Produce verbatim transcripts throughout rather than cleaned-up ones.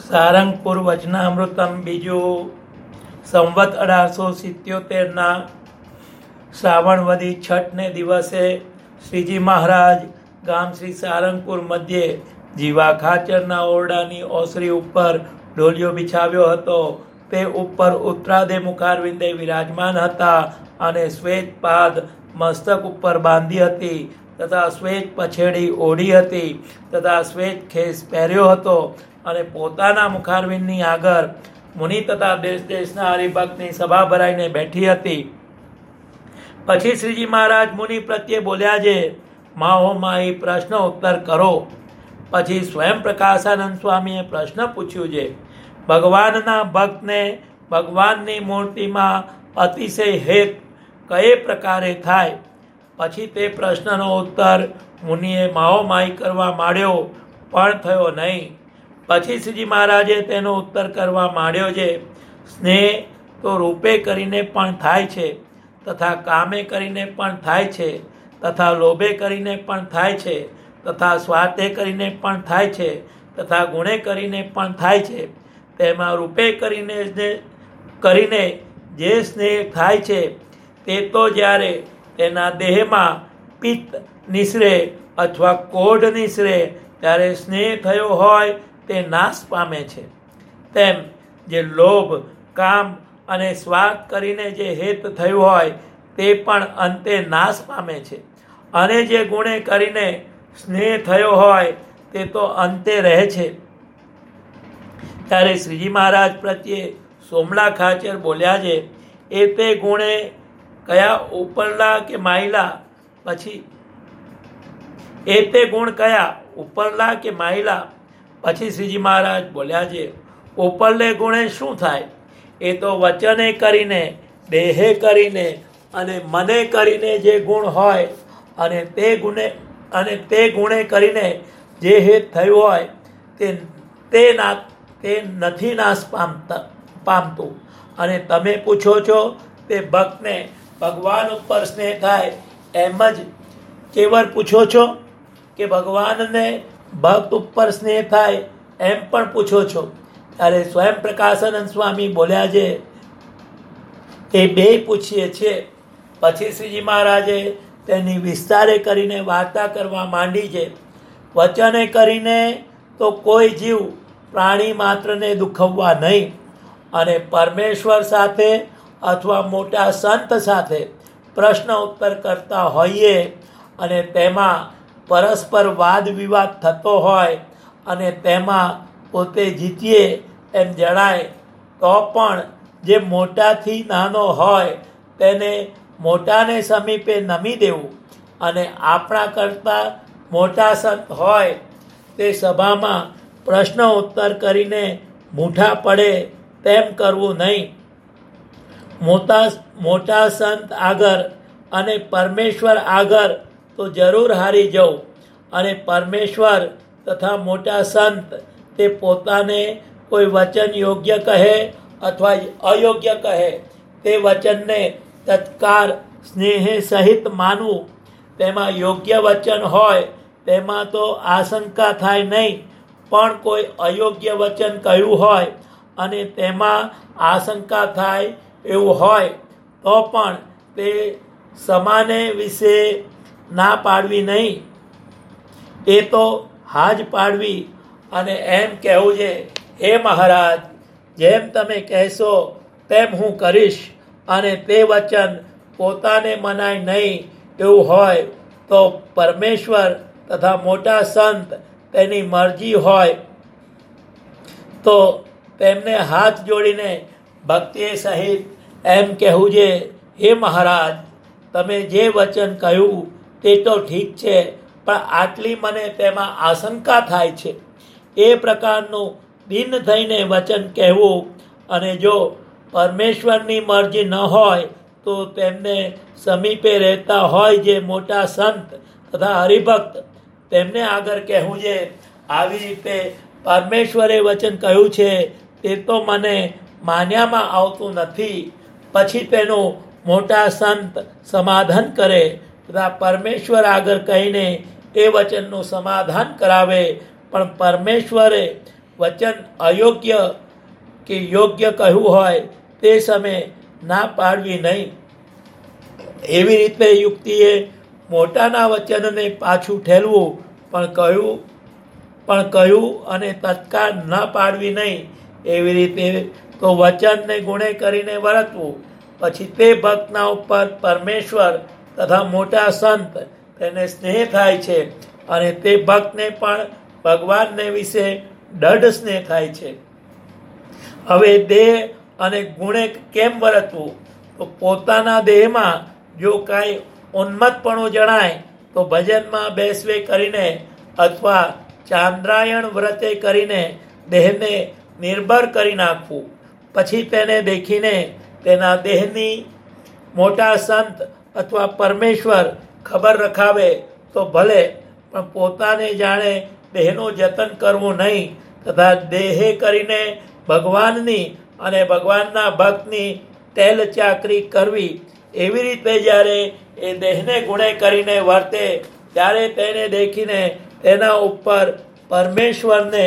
સારંગપુર વચનામૃતમ બીજું સંવત અઢારસો સિત્યોતેરના શ્રાવણ વદી છઠને દિવસે શ્રીજી મહારાજ ગામ શ્રી સારંગપુર મધ્યે જીવા ખાચરના ઓરડાની ઓસરી ઉપર ઢોલિયો બિછાવ્યો હતો. તે ઉપર ઉત્તરાદે મુખારવિંદે વિરાજમાન હતા અને શ્વેત પાદ મસ્તક ઉપર બાંધી હતી તથા શ્વેત પછેડી ઓઢી હતી તથા શ્વેત ખેસ પહેર્યો હતો અને પોતાના મુખારવિંદની આગળ મુનિ તથા દેશ દેશના હરિભક્તની સભા ભરાઈને બેઠી હતી. પછી શ્રીજી મહારાજ મુનિ પ્રત્યે બોલ્યા છે, માહો માહી પ્રશ્ન ઉત્તર કરો. પછી સ્વયં પ્રકાશાનંદ સ્વામીએ પ્રશ્ન પૂછ્યું છે, ભગવાનના ભક્તને ભગવાનની મૂર્તિમાં અતિશય હેત કયે પ્રકારે થાય? પછી તે પ્રશ્નનો ઉત્તર મુનિએ માહોમાહી કરવા માંડ્યો પણ થયો નહીં. પછી શ્રીજી મહારાજે તેનો ઉત્તર કરવા માંડ્યો છે, સ્નેહ તો રૂપે કરીને પણ થાય છે તથા કામે કરીને પણ થાય છે તથા લોભે કરીને પણ થાય છે તથા સ્વાર્થે કરીને પણ થાય છે તથા ગુણે કરીને પણ થાય છે. તેમાં રૂપે કરીને કરીને જે સ્નેહ થાય છે તે તો જ્યારે તેના દેહમાં પિત્ત નિસરે અથવા કોઢ નિસરે ત્યારે સ્નેહ થયો હોય તે નાશ પામે છે. તેમ જે લોભ કામ અને સ્વાર્થ કરીને જે હેત થયું હોય તે પણ અંતે નાશ પામે છે. અને જે ગુણે કરીને સ્નેહ થયો હોય તે તો અંતે રહે છે. ત્યારે શ્રીજી મહારાજ પ્રત્યે સોમલા ખાચર બોલ્યા છે, એ તે ગુણે કયા ઉપરલા કે માહિલા? પછી એ તે ગુણ કયા ઉપરલા કે માહિલા? પછી શ્રીજી મહારાજ બોલ્યા છે, ઉપરલે ગુણે શું થાય? એ તો વચને કરીને દેહે કરીને અને મને કરીને જે ગુણ હોય અને તે ગુણે અને તે ગુણે કરીને જે હેત થયું હોય તે તે ના તે નથી નાશ પામતા પામતું. અને તમે પૂછો છો તે ભક્તને ભગવાન ઉપર સ્નેહ થાય એમ જ કેવળ પૂછો છો કે ભગવાનને ભક્ત ઉપર સ્નેહ થાય એમ પણ પૂછો છો? ત્યારે સ્વયં પ્રકાશાનંદ સ્વામી બોલ્યા છે, એ બે પૂછીએ છીએ. પછી શ્રીજી મહારાજે તેની વિસ્તારે કરીને વાર્તા કરવા માંડી છે. વચને કરીને તો કોઈ જીવ પ્રાણી માત્રને દુખવવા નહીં, અને પરમેશ્વર સાથે અથવા મોટા સંત સાથે પ્રશ્ન ઉત્તર કરતા હોઈએ અને તેમાં પરસ્પર વાદ વિવાદ થતો હોય અને તેમાં પોતે જીતીએ એમ જણાય તો પણ જે મોટાથી નાનો હોય તેને મોટાને સમીપે નમી દેવું, અને આપણા કરતાં મોટા સંત હોય તે સભામાં પ્રશ્ન ઉત્તર કરીને મૂઠા પડે તેમ કરવું નહીં. મોટા મોટા સંત આગળ અને પરમેશ્વર આગળ તો જરૂર હારી જવું, અને પરમેશ્વર તથા મોટા સંત તે પોતાને કોઈ વચન યોગ્ય કહે અથવા અયોગ્ય કહે તે વચનને તત્કાળ સ્નેહે સહિત માનવું. તેમાં યોગ્ય વચન હોય તેમાં તો આશંકા થાય નહીં, પણ કોઈ અયોગ્ય વચન કહ્યું હોય અને તેમાં આશંકા થાય એવું હોય તો પણ તે સમાને વિશે ના પાડવી નહીં, એ તો હાજ પાડવી અને એમ કહેવું છે, હે મહારાજ, જેમ તમે કહેશો તેમ હું કરીશ. અને તે વચન પોતાને મનાય નહીં એવું હોય તો પરમેશ્વર તથા મોટા સંત તેની મરજી હોય તો તેમને હાથ જોડીને ભક્તિ સહિત એમ કહેવું છે, હે મહારાજ, તમે જે વચન કહ્યું તે તો ઠીક છે, પણ આટલી મને તેમાં આશંકા થાય છે. એ પ્રકારનું દિન થઈને વચન કહેવું. અને જો પરમેશ્વરની મરજી ન હોય તો તેમને સમીપે રહેતા હોય જે મોટા સંત તથા હરિભક્ત તેમને આગળ કહેવું છે, આવી રીતે પરમેશ્વરે વચન કહ્યું છે તે તો મને માન્યામાં આવતું નથી. પછી તેનું મોટા સંત સમાધાન કરે તથા પરમેશ્વર આગળ કહીને એ વચનનું સમાધાન કરાવે. પણ પરમેશ્વરે વચન અયોગ્ય કે યોગ્ય કહ્યું હોય તે સમયે ના પાડવી નહીં. એવી રીતે યુક્તિએ મોટાના વચનને પાછું ઠેલવું પણ કહ્યું પણ કહ્યું અને તત્કાળ ન પાડવી નહીં. એવી રીતે તો વચનને ગુણે કરીને વર્તવું. પછી તે ભક્તના ઉપર પરમેશ્વર તથા મોટા સંત તેને સ્નેહ થાય છે અને તે ભક્તને પણ ભગવાનને વિશે દઢ સ્નેહ થાય છે. હવે દેહ અને ગુણે કેમ વર્તવું? તો પોતાના દેહમાં જો કાંઈ ઉન્મત્તપણું જણાય તો ભજનમાં બેસવે કરીને અથવા ચાંદ્રાયણ વ્રતે કરીને દેહને નિર્ભર કરી નાખવું. પછી તેને દેખીને તેના દેહની મોટા સંત અથવા પરમેશ્વર ખબર રખાવે તો ભલે, પણ પોતાને જાણે દેહનું જતન કરવું નહીં તથા દેહે કરીને ભગવાનની અને ભગવાનના ભક્તની ટેલ ચાકરી કરવી. એવી રીતે જ્યારે એ દેહને ગુણે કરીને વર્તે ત્યારે તેને દેખીને તેના ઉપર પરમેશ્વરને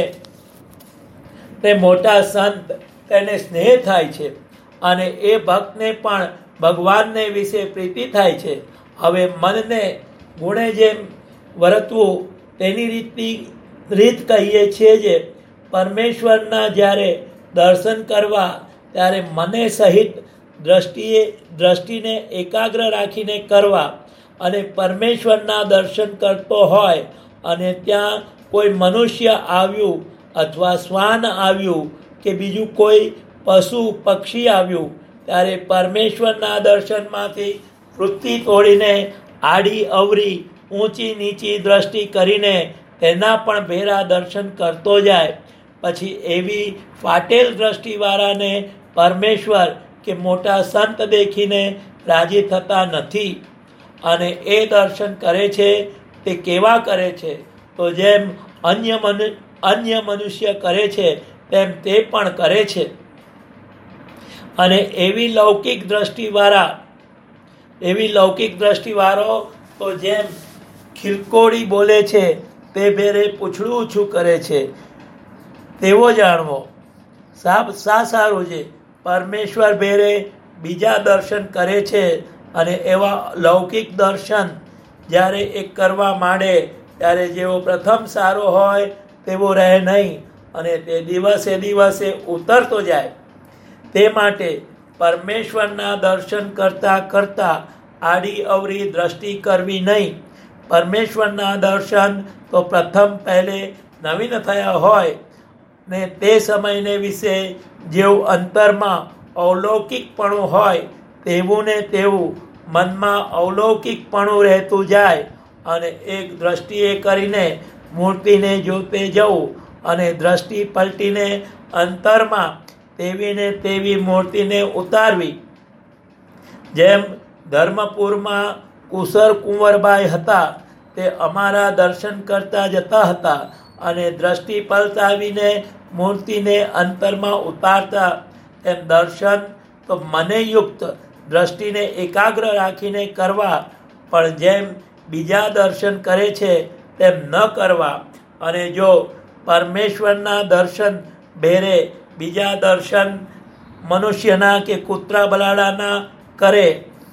તે મોટા સંત તેને સ્નેહ થાય છે અને એ ભક્તને પણ ભગવાનને વિશે પ્રીતિ થાય છે. હવે મનને ગુણે જેમ વર્તવું તેની રીતની રીત કહીએ છીએ જે પરમેશ્વરના જ્યારે દર્શન કરવા ત્યારે મને સહિત દ્રષ્ટિએ દ્રષ્ટિને એકાગ્ર રાખીને કરવા. અને પરમેશ્વરના દર્શન કરતો હોય અને ત્યાં કોઈ મનુષ્ય આવ્યું અથવા શ્વાન આવ્યું કે બીજું કોઈ પશુ પક્ષી આવ્યું ત્યારે પરમેશ્વરના દર્શનમાંથી વૃત્તિ તોડીને આડી અવરી ઊંચી નીચી દ્રષ્ટિ કરીને તેના પણ ભેરા દર્શન કરતો જાય. પછી એવી ફાટેલ દ્રષ્ટિવાળાને પરમેશ્વર કે મોટા સંત દેખીને રાજી થતા નથી. અને એ દર્શન કરે છે તે કેવા કરે છે? તો જેમ અન્ય મનુ અન્ય મનુષ્ય કરે છે તેમ તે પણ કરે છે. અને એવી લૌકિક દ્રષ્ટિવાળા એવી લૌકિક દ્રષ્ટિવાળો તો જેમ ખિલકોડી બોલે છે તે ભેરે પૂછડું ઊંચું કરે છે તેવો જાણવો. સાબ સા સારું છે પરમેશ્વર ભેરે બીજા દર્શન કરે છે અને એવા લૌકિક દર્શન જ્યારે એ કરવા માંડે ત્યારે જેવો પ્રથમ સારો હોય તેવો રહે નહીં અને તે દિવસે દિવસે ઉતરતો જાય. તે માટે પરમેશ્વરના દર્શન કરતાં કરતાં આડી અવરી દ્રષ્ટિ કરવી નહીં. પરમેશ્વરના દર્શન તો પ્રથમ પહેલે નવીન થયા હોય ને તે સમયને વિશે જેવું અંતરમાં અવલૌકિકપણું હોય તેવું ને તેવું મનમાં અવલૌકિકપણું રહેતું જાય અને એક દ્રષ્ટિએ કરીને મૂર્તિને જોતે જવું અને દ્રષ્ટિ પલટીને અંતરમાં તેવી ને તેવી મૂર્તિને ઉતારવી. જેમ ધર્મપુરમાં કુસર કુંવરબાઈ હતા તે અમારા દર્શન કરતા જતા હતા અને દ્રષ્ટિ પલટાવીને મૂર્તિને અંતરમાં ઉતારતા. તેમ દર્શન તો મને યુક્ત દ્રષ્ટિને એકાગ્ર રાખીને કરવા, પણ જેમ બીજા દર્શન કરે છે તેમ ન કરવા. અને જો પરમેશ્વરના દર્શન ભેરે બીજા દર્શન મનુષ્યના કે કૂતરા બલાડાના કરે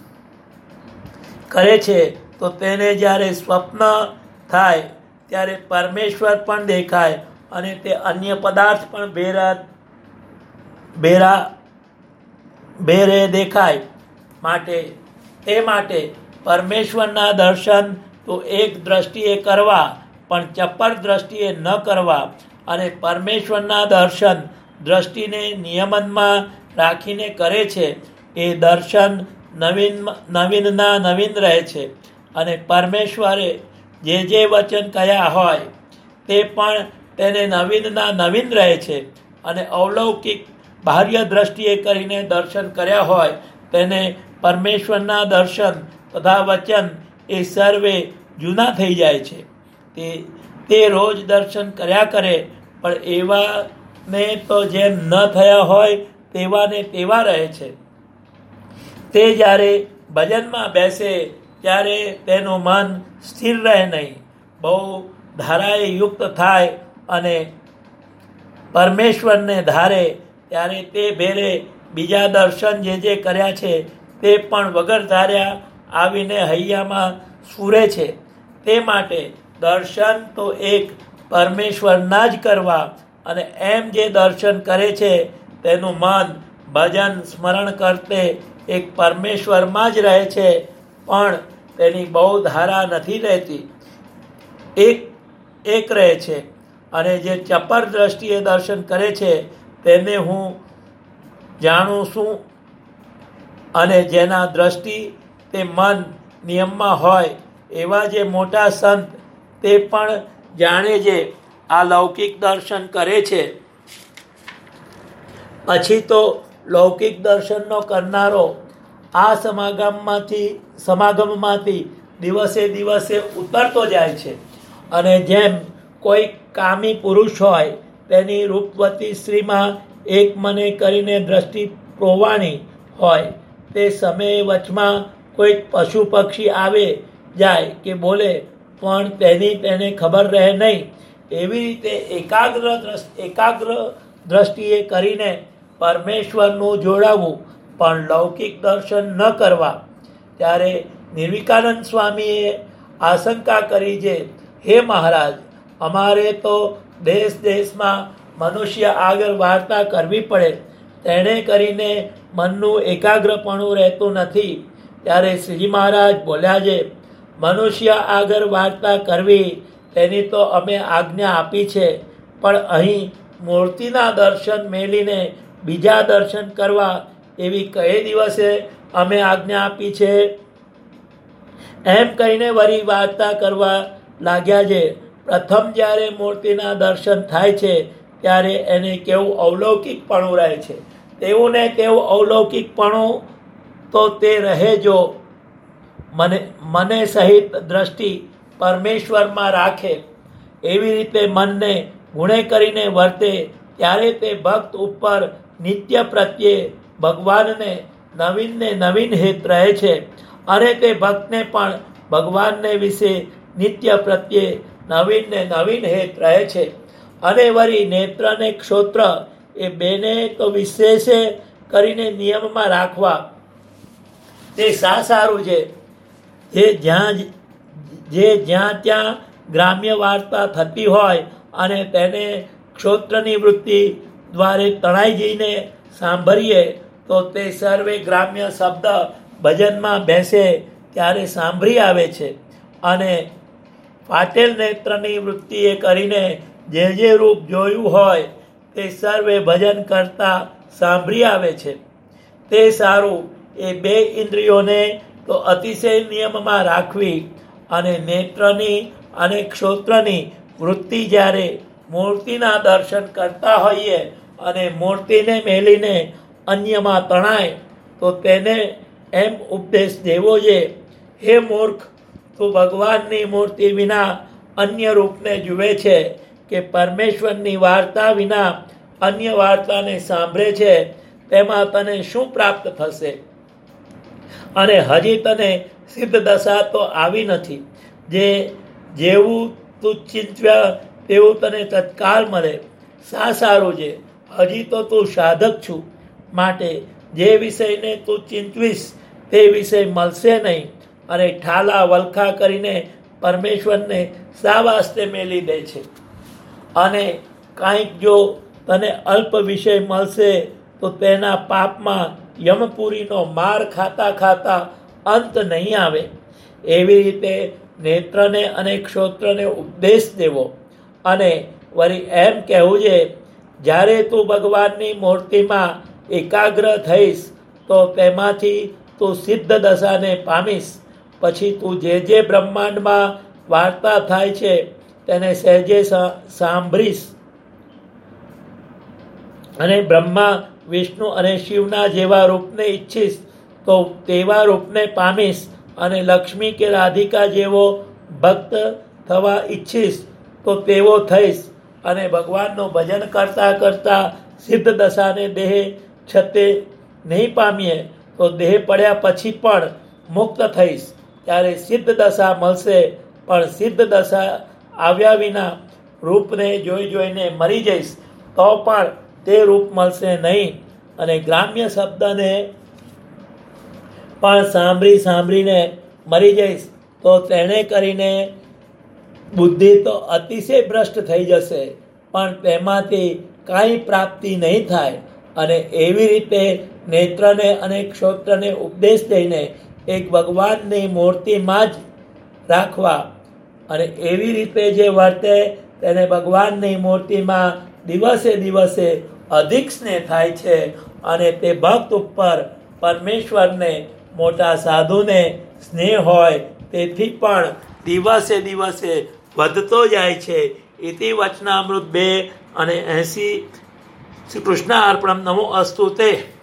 કરે છે તો તેને જ્યારે સ્વપ્ન થાય ત્યારે પરમેશ્વર પણ દેખાય અને તે અન્ય પદાર્થ પણ ભેરા ભેરા ભેરે દેખાય. માટે તે માટે પરમેશ્વરના દર્શન તો એક દ્રષ્ટિએ કરવા પણ ચપળ દ્રષ્ટિએ ન કરવા. અને પરમેશ્વરના દર્શન દ્રષ્ટિને નિયમનમાં રાખીને કરે છે એ દર્શન નવીન નવીનના નવીન રહે છે. અને પરમેશ્વરે જે જે વચન કહ્યા હોય તે પણ તેને નવીનના નવીન રહે છે. અને અવલૌકિક બાહ્ય દ્રષ્ટિએ કરીને દર્શન કર્યા હોય તેને પરમેશ્વરના દર્શન તથા વચન એ સર્વે જૂના થઈ જાય છે. તે તે રોજ દર્શન કર્યા કરે પણ એવાને તો જેમ ન થયા હોય તેવા ને તેવા રહે છે. તે જ્યારે ભજનમાં બેસે ત્યારે તેનું મન સ્થિર રહે નહીં, બહુ ધારાએ યુક્ત થાય અને પરમેશ્વરને ધારે ત્યારે તે ભેરે બીજા દર્શન જે જે કર્યા છે તે પણ વગર ધાર્યા આવીને હૈયામાં સ્ફુરે છે. તે માટે દર્શન તો એક પરમેશ્વરના જ કરવા, અને એમ જે દર્શન કરે છે તેનું મન ભજન સ્મરણ કરતે એક પરમેશ્વરમાં જ રહે છે, પણ તેની બહુ ધારા નથી રહેતી, એક એક રહે છે. અને જે ચપર દ્રષ્ટિએ દર્શન કરે છે તેને હું જાણું છું, અને જેના દ્રષ્ટિ તે મન નિયમમાં હોય એવા જે મોટા સંત તે પણ જાણે જે આ લૌકિક દર્શન કરે છે. પછી તો લૌકિક દર્શનનો કરનારો આ સમાગમમાંથી સમાગમમાંથી દિવસે દિવસે ઉતરતો જાય છે. અને જેમ કોઈ કામી પુરુષ હોય તેની રૂપવતી સ્ત્રીમાં એક મને કરીને દ્રષ્ટિ પ્રોવાણી હોય, તે સમયે વચમાં કોઈક પશુ પક્ષી આવે જાય કે બોલે પણ તેની તેને ખબર રહે નહીં. એવી રીતે એકાગ્ર એકાગ્ર દ્રષ્ટિએ કરીને પરમેશ્વરનું જોડાવવું, પણ લૌકિક દર્શન ન કરવા. ત્યારે નિર્વિકાનંદ સ્વામીએ આશંકા કરી છે, હે મહારાજ, અમારે તો દેશ દેશમાં મનુષ્ય આગળ વાર્તા કરવી પડે, તેણે કરીને મનનું એકાગ્રપણું રહેતું નથી. ત્યારે શ્રીજી મહારાજ બોલ્યા છે, મનુષ્ય આગળ વાર્તા કરવી તેની તો અમે આજ્ઞા આપી છે, પણ અહીં મૂર્તિના દર્શન મેલીને બીજા દર્શન કરવા એવી કઈ દિવસે અમે આજ્ઞા આપી છે? એમ કહીને વળી વાર્તા કરવા લાગ્યા છે. પ્રથમ જ્યારે મૂર્તિના દર્શન થાય છે ત્યારે એને કેવું અવલૌકિકપણું રહે છે, તેવું ને તેવું અવલૌકિકપણું તો તે રહે જો મને મને સહિત દ્રષ્ટિ પરમેશ્વરમાં રાખે. એવી રીતે મનને ગુણે કરીને વર્તે ત્યારે તે ભક્ત ઉપર નિત્ય પ્રત્યે ભગવાનને નવીન ને નવીન હેત રહે છે, અને તે ભક્તને પણ ભગવાનને વિશે નિત્ય પ્રત્યે નવીન ને નવીન હેત રહે છે. અને વળી નેત્ર ને ક્ષોત્ર એ બેને તો વિશેષે કરીને નિયમમાં રાખવા તે સા સારું છે. જે જ્યાં જે જ્યાં ત્યાં ગ્રામ્ય વાર્તા થતી હોય અને તેને ક્ષોત્રની વૃત્તિ દ્વારે તણાઈ જઈને સાંભળીએ તો તે સર્વે ગ્રામ્ય શબ્દ ભજનમાં બેસે ત્યારે સાંભળી આવે છે. અને પાટેલ નેત્રની વૃત્તિએ કરીને જે જે રૂપ જોયું હોય તે સર્વે ભજન કરતા સાંભળી આવે છે. તે સારું. એ બે ઇન્દ્રિયોને તો અતિશય નિયમમાં રાખવી, અને નેત્રની અને ક્ષોત્રની વૃત્તિ જ્યારે મૂર્તિના દર્શન કરતા હોઈએ અને મૂર્તિને મેલીને અન્યમાં તણાય તો તેને એમ ઉપદેશ દેવો છે, હે મૂર્ખ, તું ભગવાનની મૂર્તિ વિના અન્ય રૂપને જુએ છે કે પરમેશ્વરની વાર્તા વિના અન્ય વાર્તાને સાંભળે છે, તેમાં તને શું પ્રાપ્ત થશે? અને હજી તને સિદ્ધ દશા તો આવી નથી. જે જેવું તું ચિંત્યા તેવું તને તત્કાલ મળે. સા સારું છે. હજી તો તું સાધક છું, માટે જે વિષયને તું ચિંતવીશ તે વિષય મળશે નહીં, અને ઠાલા વલખા કરીને પરમેશ્વરને શા વાસ્તે મેલી દે છે? અને કાંઈક જો તને અલ્પ વિષય મળશે તો તેના પાપમાં યમપુરીનો માર ખાતા ખાતા અંત નહીં આવે. એવી રીતે નેત્રને અને ક્ષોત્રને ઉપદેશ દેવો. અને વળી એમ કહેવું છે, જ્યારે તું ભગવાનની મૂર્તિમાં એકાગ્ર થઈશ તો તેમાંથી તું સિદ્ધ દશાને પામીશ. પછી તું જે જે બ્રહ્માંડમાં વાર્તા થાય છે તેને સહેજે સાંભળીશ, અને બ્રહ્મા વિષ્ણુ અને શિવના જેવા રૂપને ઈચ્છીશ તો તેવા રૂપને પામીશ, અને લક્ષ્મી કે રાધિકા જેવો ભક્ત થવા ઈચ્છીશ તો તેવો થઈશ, અને ભગવાનનું ભજન કરતા કરતા સિદ્ધ દશાને દેહ છતે નહીં પામીએ તો દેહ પડ્યા પછી પણ મુક્ત થઈશ. ત્યારે સિદ્ધ દશા મળશે, પણ સિદ્ધ દશા આવ્યા વિના રૂપને જોઈ જોઈને મરી જઈશ. તો પણ તે રૂપ મળશે નહીં. અને ગ્રામ્ય શબ્દને પણ સાંભળી સાંભળીને મરી જઈશ તો તેણે કરીને બુદ્ધિ તો અતિશય ભ્રષ્ટ થઈ જશે, પણ તેમાંથી કાંઈ પ્રાપ્તિ નહીં થાય. અને એવી રીતે નેત્રને અને ક્ષોત્રને ઉપદેશ દઈને એક ભગવાનની મૂર્તિમાં જ રાખવા, અને એવી રીતે જે વર્તે તેને ભગવાનની મૂર્તિમાં દિવસે દિવસે અધિક સ્નેહ થાય છે. અને તે ભક્ત ઉપર પરમેશ્વરને, મોટા સાધુને સ્નેહ હોય તેથી પણ દિવસે દિવસે વધતો જાય છે. ઇતિ વચનામૃત બે અને એંસી. શ્રી કૃષ્ણ અર્પણમ. નમો અસ્તુ તે.